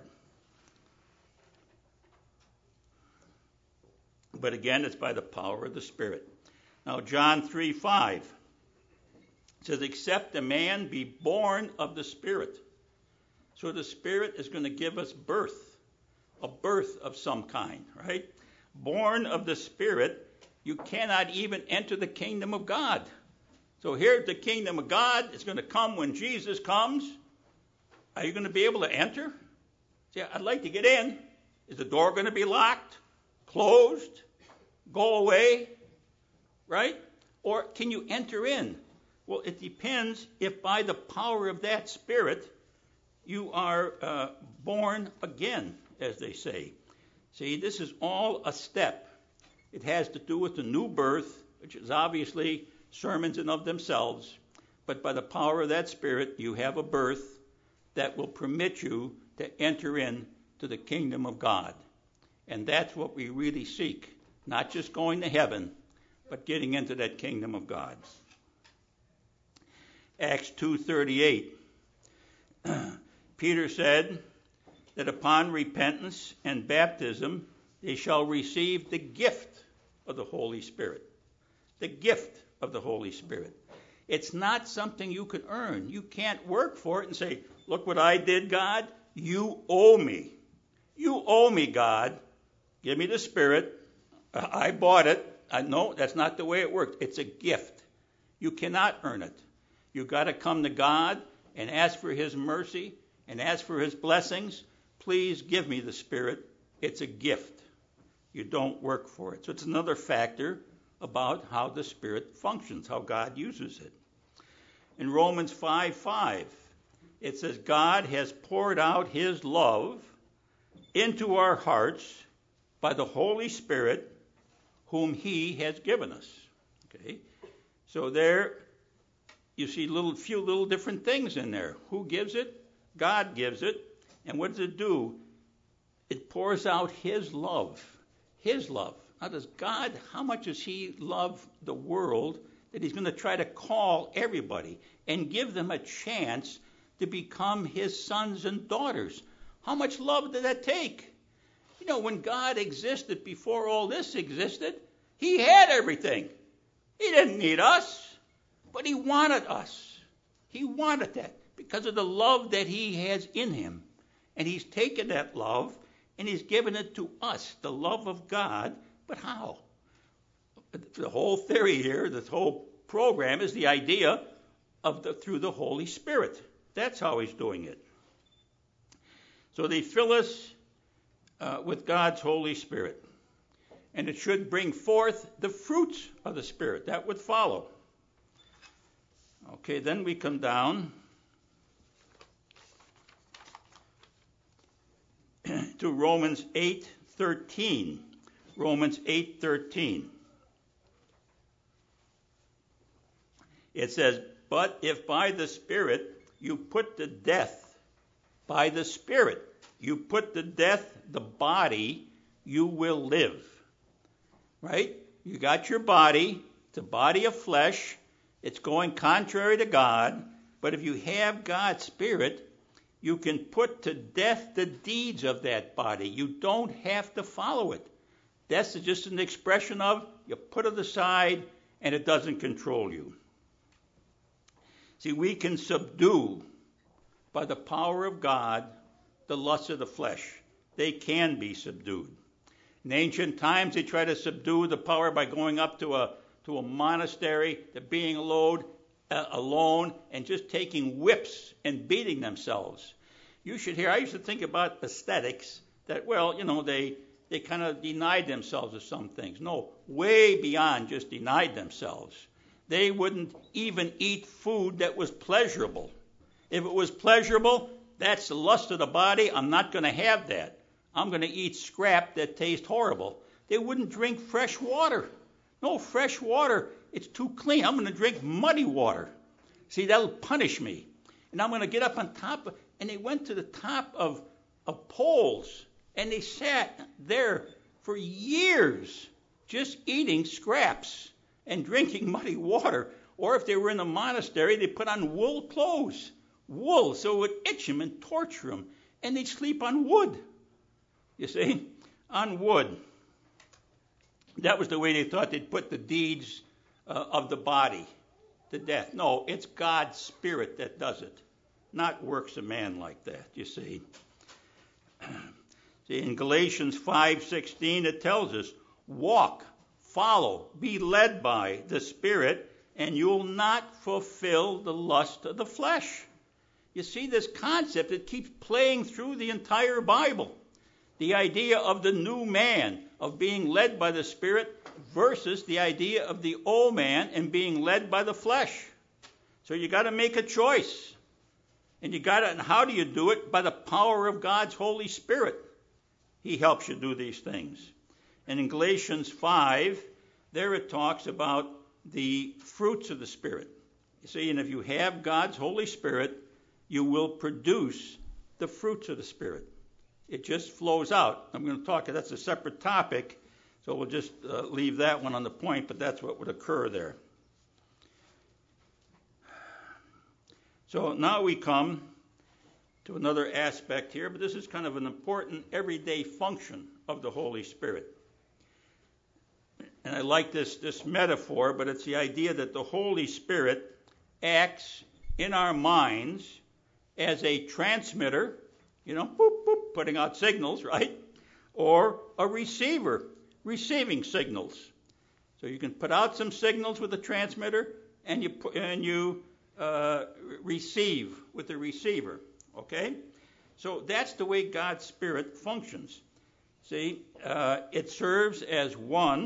But again, it's by the power of the Spirit. Now, John three five says, except a man be born of the Spirit. So the Spirit is going to give us birth, a birth of some kind, right? Born of the Spirit, you cannot even enter the kingdom of God. So here's the kingdom of God. It's going to come when Jesus comes. Are you going to be able to enter? See, I'd like to get in. Is the door going to be locked, closed, go away, right? Or can you enter in? Well, it depends if by the power of that Spirit you are uh, born again, as they say. See, this is all a step. It has to do with the new birth, which is obviously sermons in of themselves. But by the power of that Spirit, you have a birth that will permit you to enter in to the kingdom of God. And that's what we really seek. Not just going to heaven, but getting into that kingdom of God. Acts two thirty-eight. Peter said that upon repentance and baptism, they shall receive the gift of the Holy Spirit. The gift of the Holy Spirit. It's not something you can earn. You can't work for it and say, look what I did, God. You owe me. You owe me, God. Give me the Spirit. I bought it. I know that's not the way it works. It's a gift. You cannot earn it. You've got to come to God and ask for his mercy and ask for his blessings. Please give me the Spirit. It's a gift. You don't work for it. So it's another factor about how the Spirit functions, how God uses it. In Romans five five, it says, God has poured out his love into our hearts by the Holy Spirit whom he has given us. Okay? So there you see little few little different things in there. Who gives it? God gives it. And what does it do? It pours out his love. His love. Now does God, how much does he love the world that he's going to try to call everybody and give them a chance to become his sons and daughters? How much love did that take? You know, when God existed before all this existed, he had everything. He didn't need us, but he wanted us. He wanted that because of the love that he has in him. And he's taken that love and he's given it to us, the love of God. But how? The whole theory here, this whole program is the idea of the through the Holy Spirit. That's how he's doing it. So they fill us uh, with God's Holy Spirit. And it should bring forth the fruits of the Spirit. That would follow. Okay, then we come down to Romans eight thirteen. Romans eight thirteen. It says, but if by the Spirit you put to death, by the Spirit you put to death the body, you will live. Right? You got your body. It's a body of flesh. It's going contrary to God. But if you have God's Spirit, you can put to death the deeds of that body. You don't have to follow it. That's just an expression of you put it aside and it doesn't control you. See, we can subdue by the power of God the lusts of the flesh. They can be subdued. In ancient times, they tried to subdue the power by going up to a to a monastery, to being alone, uh, alone, and just taking whips and beating themselves. You should hear. I used to think about aesthetics that, well, you know, they they kind of denied themselves of some things. No, way beyond just denied themselves. They wouldn't even eat food that was pleasurable. If it was pleasurable, that's the lust of the body. I'm not going to have that. I'm going to eat scrap that tastes horrible. They wouldn't drink fresh water. No, fresh water, it's too clean. I'm going to drink muddy water. See, that'll punish me. And I'm going to get up on top of, and they went to the top of, of poles, and they sat there for years just eating scraps and drinking muddy water. Or if they were in the monastery, they put on wool clothes. Wool, so it would itch them and torture them. And they'd sleep on wood. You see, on wood. That was the way they thought they'd put the deeds uh, of the body to death. No, it's God's Spirit that does it, not works of man like that, you see. See, in Galatians five sixteen, it tells us, walk, follow, be led by the Spirit, and you'll not fulfill the lust of the flesh. You see this concept, it keeps playing through the entire Bible. The idea of the new man, of being led by the Spirit, versus the idea of the old man and being led by the flesh. So you got to make a choice. And you got to, and how do you do it? By the power of God's Holy Spirit. He helps you do these things. And in Galatians five, there it talks about the fruits of the Spirit. You see, and if you have God's Holy Spirit, you will produce the fruits of the Spirit. It just flows out. I'm going to talk, that's a separate topic, so we'll just uh, leave that one on the point, but that's what would occur there. So now we come to another aspect here, but this is kind of an important everyday function of the Holy Spirit. And I like this, this metaphor, but it's the idea that the Holy Spirit acts in our minds as a transmitter, you know, boop, boop, putting out signals, right? Or a receiver, receiving signals. So you can put out some signals with the transmitter, and you put, and you uh, receive with the receiver. Okay? So that's the way God's Spirit functions. See, uh, it serves as one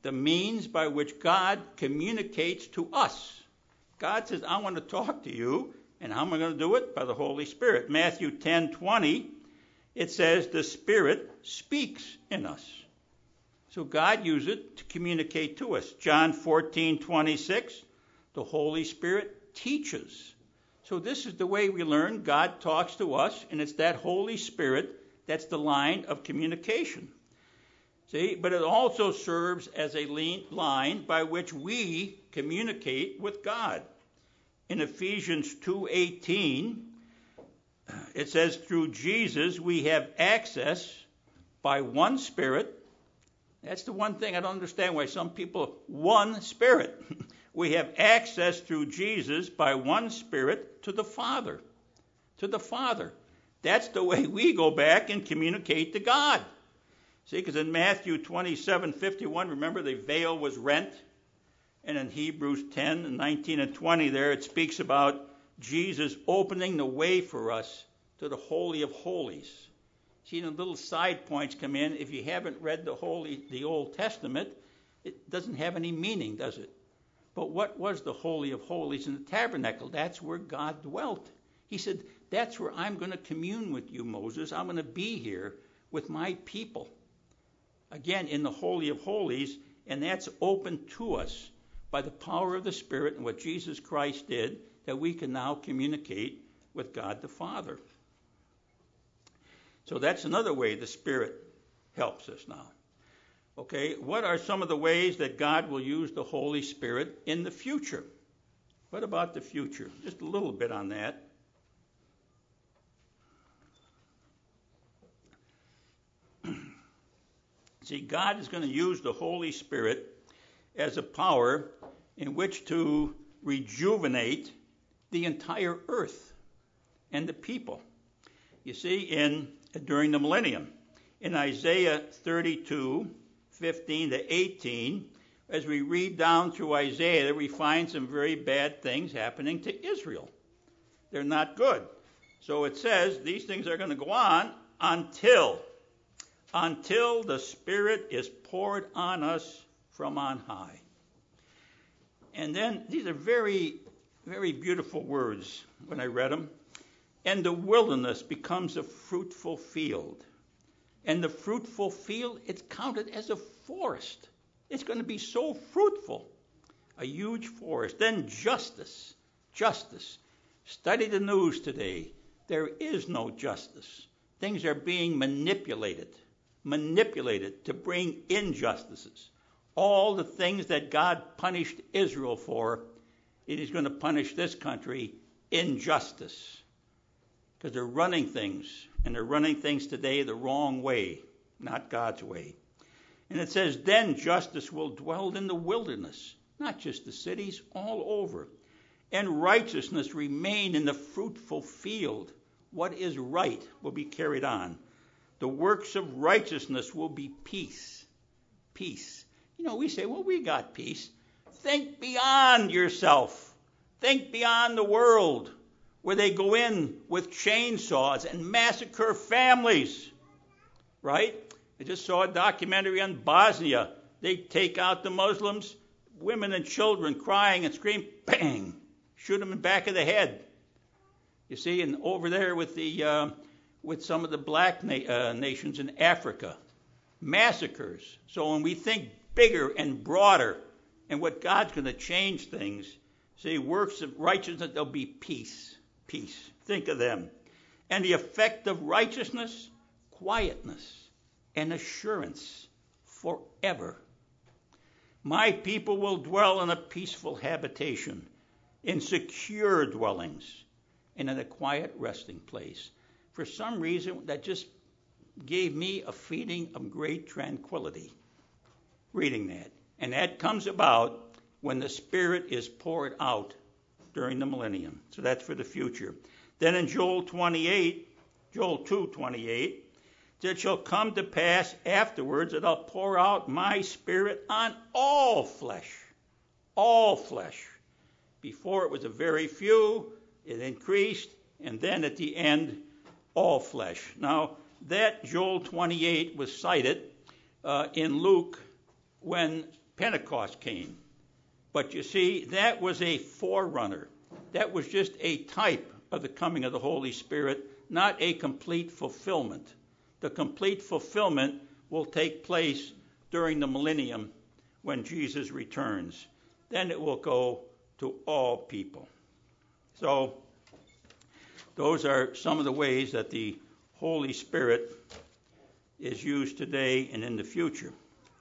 the means by which God communicates to us. God says, I want to talk to you, and how am I going to do it? By the Holy Spirit. Matthew ten twenty, it says, the Spirit speaks in us. So God used it to communicate to us. John fourteen twenty-six, the Holy Spirit teaches. So this is the way we learn. God talks to us, and it's that Holy Spirit that's the line of communication. See, but it also serves as a line by which we communicate with God. In Ephesians two eighteen, it says, through Jesus we have access by one Spirit. That's the one thing I don't understand why some people, one Spirit. We have access through Jesus by one Spirit to the Father. To the Father. That's the way we go back and communicate to God. See, because in Matthew twenty-seven fifty-one, remember the veil was rent? And in Hebrews ten, nineteen and twenty there, it speaks about Jesus opening the way for us to the Holy of Holies. See, the little side points come in. If you haven't read the Holy, the Old Testament, it doesn't have any meaning, does it? But what was the Holy of Holies in the tabernacle? That's where God dwelt. He said, that's where I'm going to commune with you, Moses. I'm going to be here with my people. Again, in the Holy of Holies, and that's open to us by the power of the Spirit and what Jesus Christ did, that we can now communicate with God the Father. So that's another way the Spirit helps us now. Okay, what are some of the ways that God will use the Holy Spirit in the future? What about the future? Just a little bit on that. See, God is going to use the Holy Spirit as a power in which to rejuvenate the entire earth and the people. You see, in during the millennium, in Isaiah thirty-two, fifteen to eighteen, as we read down through Isaiah, we find some very bad things happening to Israel. They're not good. So it says these things are going to go on until until the Spirit is poured on us from on high. And then these are very, very beautiful words when I read them. And the wilderness becomes a fruitful field. And the fruitful field, it's counted as a forest. It's going to be so fruitful. A huge forest. Then justice. Justice. Study the news today. There is no justice. Things are being manipulated. Manipulated to bring injustices. All the things that God punished Israel for, it is going to punish this country injustice. Because they're running things, and they're running things today the wrong way, not God's way. And it says, then justice will dwell in the wilderness, not just the cities, all over. And righteousness remain in the fruitful field. What is right will be carried on. The works of righteousness will be peace. Peace. You know, we say, well, we got peace. Think beyond yourself. Think beyond the world, where they go in with chainsaws and massacre families. Right? I just saw a documentary on Bosnia. They take out the Muslims, women and children crying and screaming, bang, shoot them in the back of the head. You see, and over there with the uh, with some of the black na- uh, nations in Africa, massacres. So when we think bigger and broader and what God's going to change things, see, works of righteousness, there'll be peace. Peace. Think of them. And the effect of righteousness, quietness and assurance forever. My people will dwell in a peaceful habitation, in secure dwellings, and in a quiet resting place. For some reason, that just gave me a feeling of great tranquility, reading that. And that comes about when the Spirit is poured out during the millennium. So that's for the future. Then in Joel twenty-eight, Joel two twenty-eight, it shall come to pass afterwards that I'll pour out my Spirit on all flesh. All flesh. Before it was a very few, it increased, and then at the end, all flesh. Now, that Joel twenty-eight was cited uh, in Luke when Pentecost came. But you see, that was a forerunner. That was just a type of the coming of the Holy Spirit, not a complete fulfillment. The complete fulfillment will take place during the millennium when Jesus returns. Then it will go to all people. So those are some of the ways that the Holy Spirit is used today and in the future.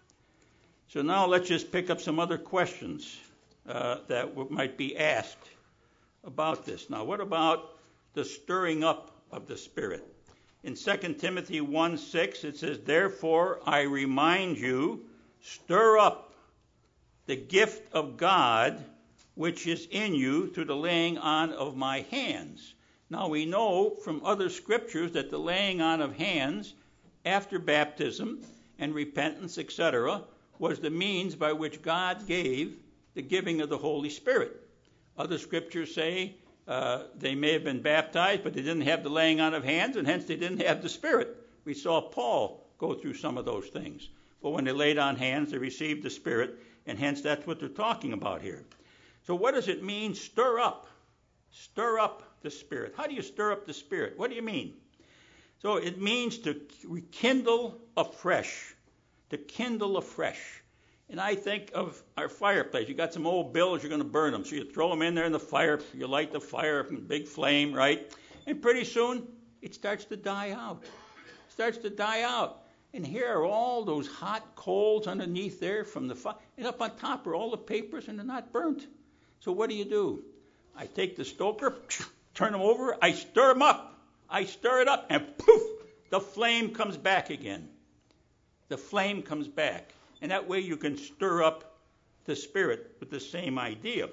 So now let's just pick up some other questions uh, that w- might be asked about this. Now, what about the stirring up of the Spirit? In Second Timothy one six, it says, "Therefore I remind you, stir up the gift of God which is in you through the laying on of my hands." Now we know from other scriptures that the laying on of hands after baptism and repentance, et cetera, was the means by which God gave the giving of the Holy Spirit. Other scriptures say uh, they may have been baptized, but they didn't have the laying on of hands, and hence they didn't have the Spirit. We saw Paul go through some of those things. But when they laid on hands, they received the Spirit, and hence that's what they're talking about here. So what does it mean, stir up? Stir up the Spirit. How do you stir up the Spirit? What do you mean? So it means to rekindle afresh, to kindle afresh. And I think of our fireplace. You got some old bills, you're going to burn them. So you throw them in there in the fire, you light the fire, big flame, right? And pretty soon it starts to die out. It starts to die out. And here are all those hot coals underneath there from the fire. And up on top are all the papers, and they're not burnt. So what do you do? I take the stoker, turn them over, I stir them up. I stir it up, and poof, the flame comes back again. The flame comes back. And that way you can stir up the Spirit with the same idea.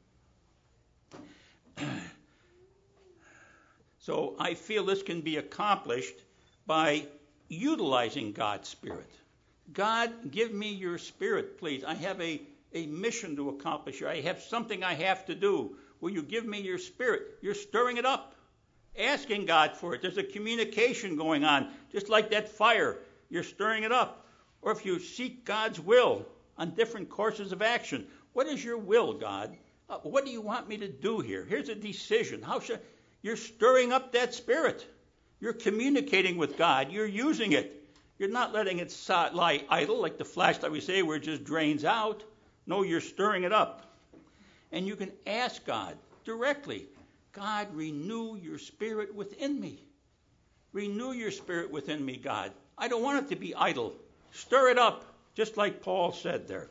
So I feel this can be accomplished by utilizing God's Spirit. God, give me your Spirit, please. I have a, a mission to accomplish here. I have something I have to do. Will you give me your Spirit? You're stirring it up, asking God for it. There's a communication going on, just like that fire. You're stirring it up. Or if you seek God's will on different courses of action, what is your will, God? Uh, what do you want me to do here? Here's a decision. How should you're stirring up that Spirit? You're communicating with God. You're using it. You're not letting it lie idle like the flashlight we say where it just drains out. No, you're stirring it up. And you can ask God directly, God, renew your Spirit within me. Renew your Spirit within me, God. I don't want it to be idle. Stir it up, just like Paul said there.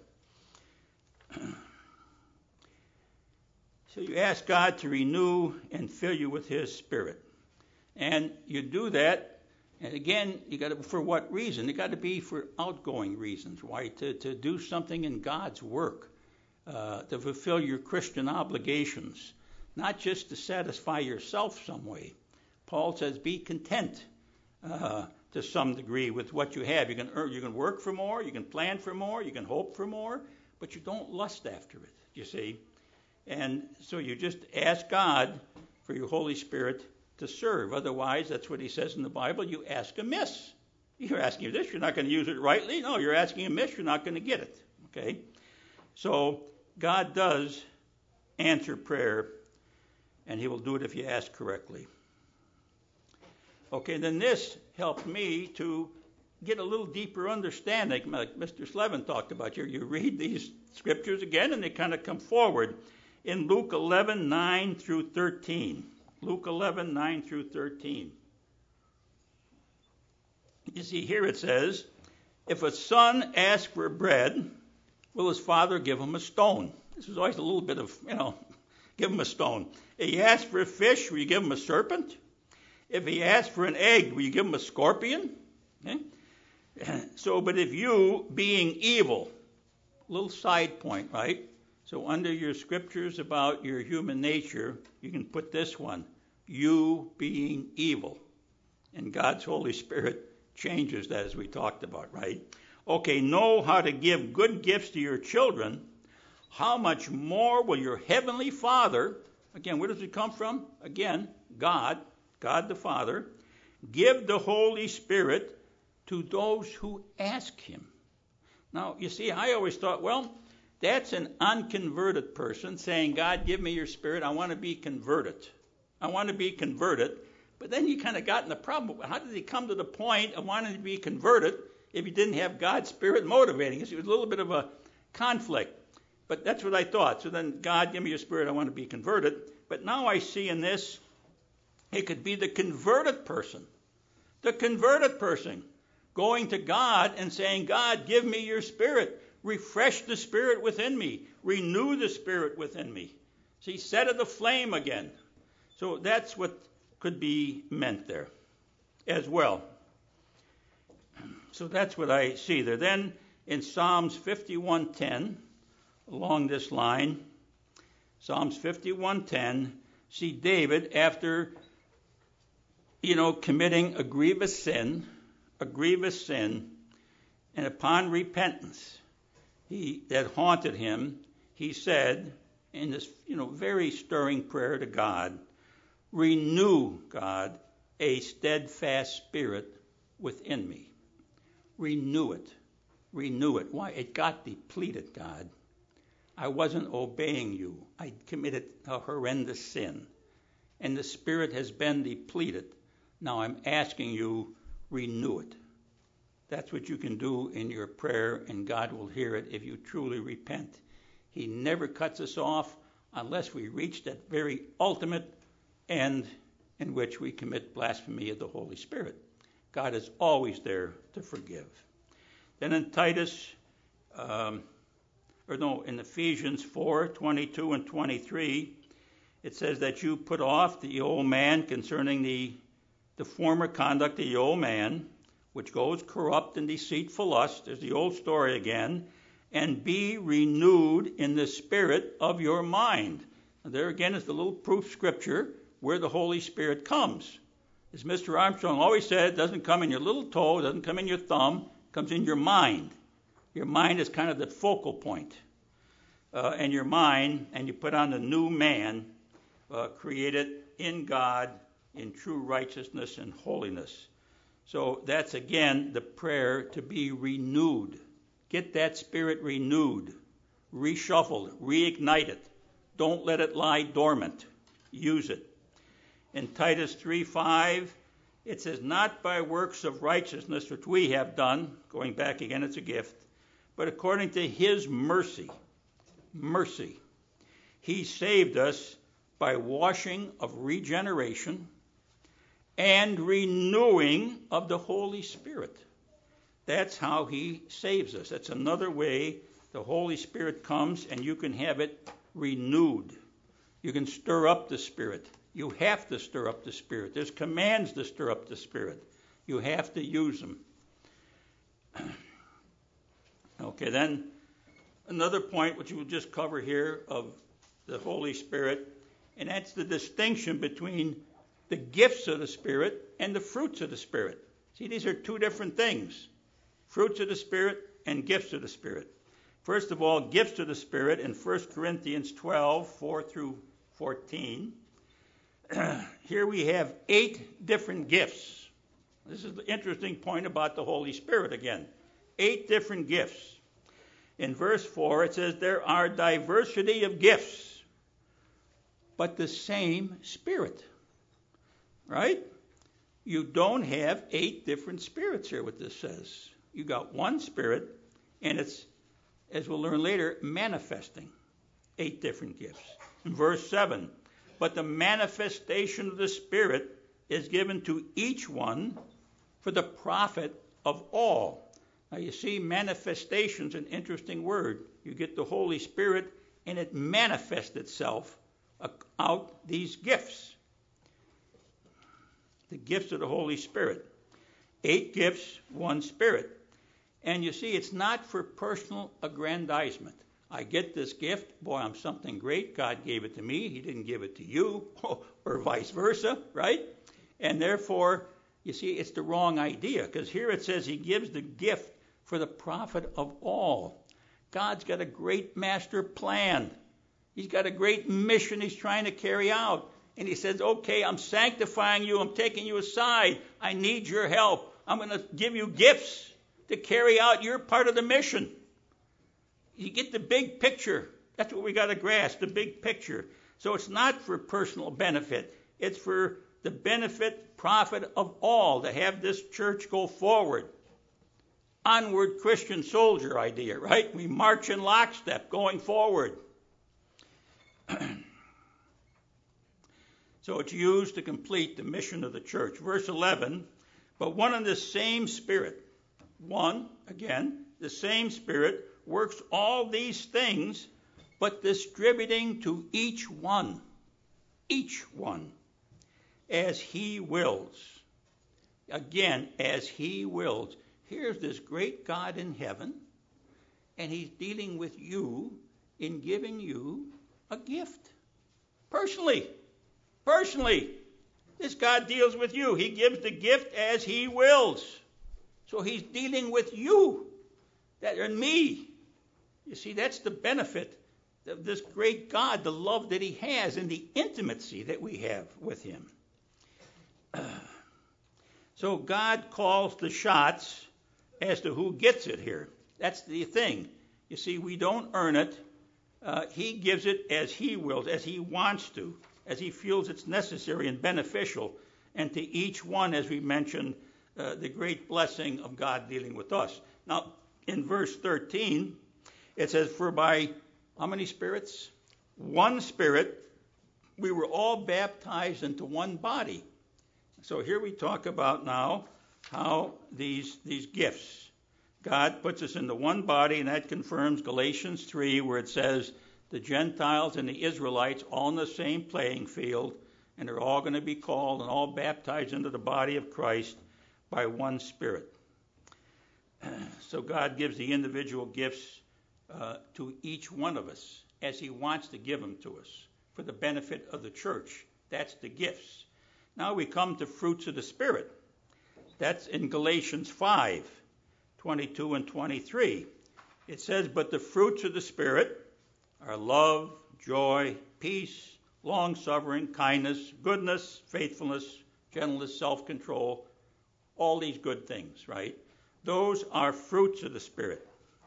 So you ask God to renew and fill you with his Spirit. And you do that, and again, you got to, for what reason? It got to be for outgoing reasons, right? To, to do something in God's work, uh, to fulfill your Christian obligations, not just to satisfy yourself some way. Paul says, be content. Uh, to some degree with what you have. You can earn, you can work for more, you can plan for more, you can hope for more, but you don't lust after it, you see. And so you just ask God for your Holy Spirit to serve. Otherwise, that's what he says in the Bible, you ask amiss. You're asking this, you're not going to use it rightly. No, you're asking amiss, you're not going to get it. Okay? So God does answer prayer, and he will do it if you ask correctly. Okay, then this helped me to get a little deeper understanding, like Mister Slevin talked about here. You read these scriptures again, and they kind of come forward in Luke eleven, nine through thirteen. Luke eleven, nine through thirteen. You see, here it says, if a son asks for bread, will his father give him a stone? This is always a little bit of, you know, give him a stone. If he asks for a fish, will you give him a serpent? If he asks for an egg, will you give him a scorpion? Okay? So, but if you, being evil, little side point, right? So under your scriptures about your human nature, you can put this one, you being evil. And God's Holy Spirit changes that as we talked about, right? Okay, know how to give good gifts to your children. How much more will your heavenly Father, again, where does it come from? Again, God, God the Father, give the Holy Spirit to those who ask him. Now, you see, I always thought, well, that's an unconverted person saying, God, give me your Spirit. I want to be converted. I want to be converted. But then you kind of got in the problem. How did he come to the point of wanting to be converted if he didn't have God's Spirit motivating us? It was a little bit of a conflict. But that's what I thought. So then, God, give me your Spirit. I want to be converted. But now I see in this, it could be the converted person. The converted person going to God and saying, God, give me your Spirit. Refresh the Spirit within me. Renew the Spirit within me. See, set it aflame again. So that's what could be meant there as well. So that's what I see there. Then in Psalms fifty-one ten, along this line, Psalms fifty-one ten, see David, after, you know, committing a grievous sin, a grievous sin, and upon repentance, he that haunted him, he said in this, you know, very stirring prayer to God, renew, God, a steadfast spirit within me. Renew it. Renew it. Why? It got depleted, God. I wasn't obeying you. I committed a horrendous sin. And the Spirit has been depleted. Now I'm asking you, renew it. That's what you can do in your prayer, and God will hear it if you truly repent. He never cuts us off unless we reach that very ultimate end in which we commit blasphemy of the Holy Spirit. God is always there to forgive. Then in Titus, um, or no, in Ephesians four, twenty-two and twenty-three, it says that you put off the old man concerning the, the former conduct of the old man, which goes corrupt and deceitful lust, there's the old story again, and be renewed in the spirit of your mind. Now there again is the little proof scripture where the Holy Spirit comes. As Mister Armstrong always said, it doesn't come in your little toe, it doesn't come in your thumb, it comes in your mind. Your mind is kind of the focal point. Uh, and your mind, and you put on the new man, uh, created in God, in true righteousness and holiness. So that's, again, the prayer to be renewed. Get that spirit renewed, reshuffled, reignite it. Don't let it lie dormant. Use it. In Titus three five, it says, not by works of righteousness, which we have done, going back again, it's a gift, but according to his mercy, mercy, he saved us by washing of regeneration and renewing of the Holy Spirit. That's how he saves us. That's another way the Holy Spirit comes, and you can have it renewed. You can stir up the Spirit. You have to stir up the Spirit. There's commands to stir up the Spirit. You have to use them. Okay, then another point which we'll just cover here of the Holy Spirit, and that's the distinction between the gifts of the Spirit and the fruits of the Spirit. See, these are two different things. Fruits of the Spirit and gifts of the Spirit. First of all, gifts of the Spirit in First Corinthians twelve, four through fourteen. Here we have eight different gifts. This is the interesting point about the Holy Spirit again. Eight different gifts. In verse four, it says, there are diversity of gifts, but the same Spirit. Right? You don't have eight different spirits here, what this says. You got one Spirit, and it's, as we'll learn later, manifesting eight different gifts. In verse seven, but the manifestation of the Spirit is given to each one for the profit of all. Now you see, manifestation's an interesting word. You get the Holy Spirit, and it manifests itself out these gifts. The gifts of the Holy Spirit. Eight gifts, one Spirit. And you see, it's not for personal aggrandizement. I get this gift, boy, I'm something great. God gave it to me. He didn't give it to you, or vice versa, right? And therefore, you see, it's the wrong idea, because here it says he gives the gift for the profit of all. God's got a great master plan. He's got a great mission he's trying to carry out. And he says, okay, I'm sanctifying you. I'm taking you aside. I need your help. I'm going to give you gifts to carry out your part of the mission. You get the big picture. That's what we got to grasp, the big picture. So it's not for personal benefit. It's for the benefit, profit of all to have this church go forward. Onward Christian soldier idea, right? We march in lockstep going forward. So it's used to complete the mission of the church. Verse eleven, but one and the same Spirit, one, again, the same Spirit works all these things, but distributing to each one, each one, as he wills. Again, as he wills. Here's this great God in heaven, and he's dealing with you in giving you a gift. Personally. Personally. This God deals with you. He gives the gift as he wills. So he's dealing with you that and me. You see, that's the benefit of this great God, the love that he has and the intimacy that we have with him. So God calls the shots as to who gets it here. That's the thing. You see, we don't earn it. Uh, he gives it as he wills, as he wants to, as he feels it's necessary and beneficial. And to each one, as we mentioned, uh, the great blessing of God dealing with us. Now, in verse thirteen, it says, for by how many spirits? One Spirit, we were all baptized into one body. So here we talk about now how these these gifts, God puts us into one body, and that confirms Galatians three, where it says the Gentiles and the Israelites all in the same playing field, and they're all going to be called and all baptized into the body of Christ by one Spirit. So God gives the individual gifts uh, to each one of us as he wants to give them to us for the benefit of the church. That's the gifts. Now we come to fruits of the Spirit. That's in Galatians five, twenty-two and twenty-three. It says, but the fruits of the Spirit are love, joy, peace, long-suffering, kindness, goodness, faithfulness, gentleness, self-control, all these good things, right? Those are fruits of the Spirit.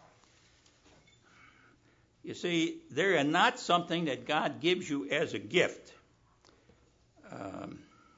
You see, they are not something that God gives you as a gift. Um,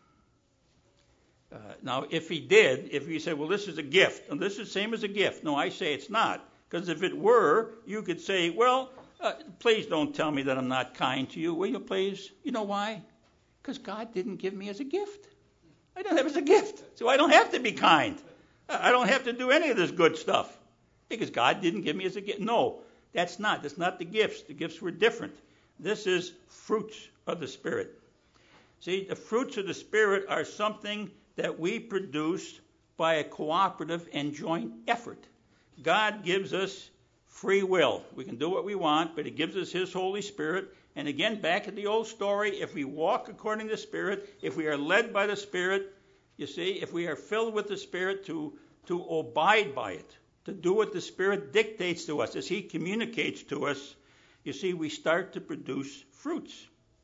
uh, now, if he did, if he said, well, this is a gift, and this is the same as a gift. No, I say it's not. Because if it were, you could say, well, uh, please don't tell me that I'm not kind to you. Will you please? You know why? Because God didn't give me as a gift. I don't have it as a gift. So I don't have to be kind. I don't have to do any of this good stuff. Because God didn't give me as a gift. No, that's not. That's not the gifts. The gifts were different. This is fruits of the Spirit. See, the fruits of the Spirit are something that we produce by a cooperative and joint effort. God gives us free will. We can do what we want, but he gives us his Holy Spirit. And again, back to the old story, if we walk according to the Spirit, if we are led by the Spirit, you see, if we are filled with the Spirit to, to abide by it, to do what the Spirit dictates to us, as he communicates to us, you see, we start to produce fruits.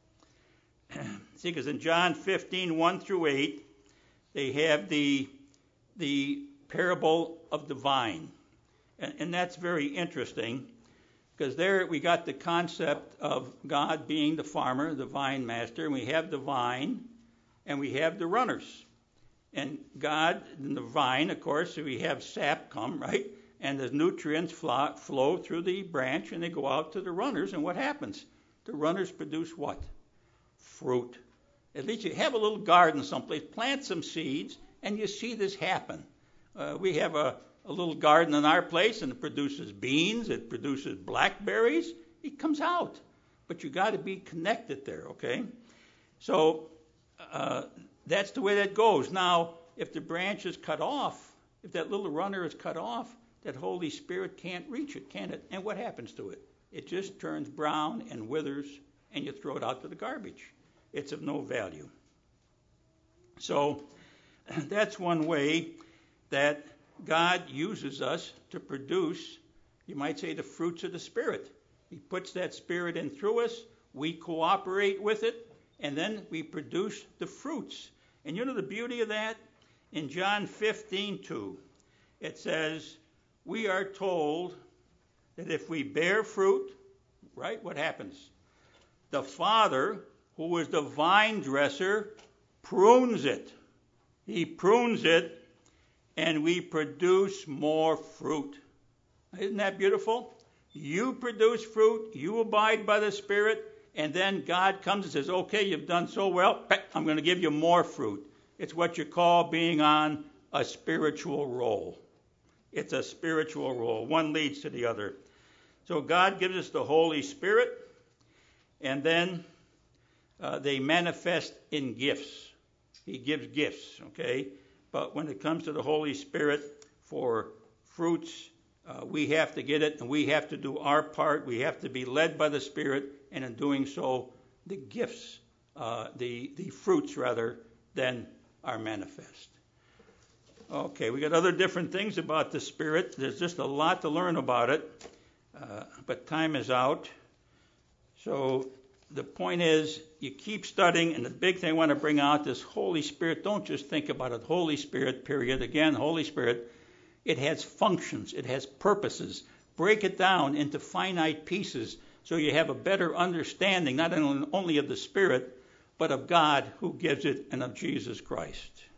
See, because in John fifteen, one through eight, they have the, the parable of the vine. And, and that's very interesting, because there we got the concept of God being the farmer, the vine master, and we have the vine, and we have the runners. And God, in the vine, of course, we have sap come, right? And the nutrients flow, flow through the branch, and they go out to the runners, and what happens? The runners produce what? Fruit. At least you have a little garden someplace, plant some seeds, and you see this happen. Uh, we have a, a little garden in our place, and it produces beans, it produces blackberries. It comes out. But you got to be connected there, okay? So uh, that's the way that goes. Now, if the branch is cut off, if that little runner is cut off, that Holy Spirit can't reach it, can it? And what happens to it? It just turns brown and withers, and you throw it out to the garbage. It's of no value. So that's one way that God uses us to produce, you might say, the fruits of the Spirit. He puts that Spirit in through us, we cooperate with it, and then we produce the fruits. And you know the beauty of that? In John fifteen two, it says, we are told that if we bear fruit, right, what happens? The Father, who is the vine dresser, prunes it. He prunes it, and we produce more fruit. Isn't that beautiful? You produce fruit, you abide by the Spirit, and then God comes and says, okay, you've done so well, I'm going to give you more fruit. It's what you call being on a spiritual roll. It's a spiritual roll. One leads to the other. So God gives us the Holy Spirit, and then uh, they manifest in gifts. He gives gifts, okay? But when it comes to the Holy Spirit for fruits, uh, we have to get it, and we have to do our part. We have to be led by the Spirit, and in doing so, the gifts, uh, the, the fruits, rather, then are manifest. Okay, we got other different things about the Spirit. There's just a lot to learn about it, uh, but time is out. So the point is, you keep studying, and the big thing I want to bring out is Holy Spirit. Don't just think about it. Holy Spirit, period. Again, Holy Spirit, it has functions. It has purposes. Break it down into finite pieces so you have a better understanding, not only of the Spirit, but of God who gives it and of Jesus Christ.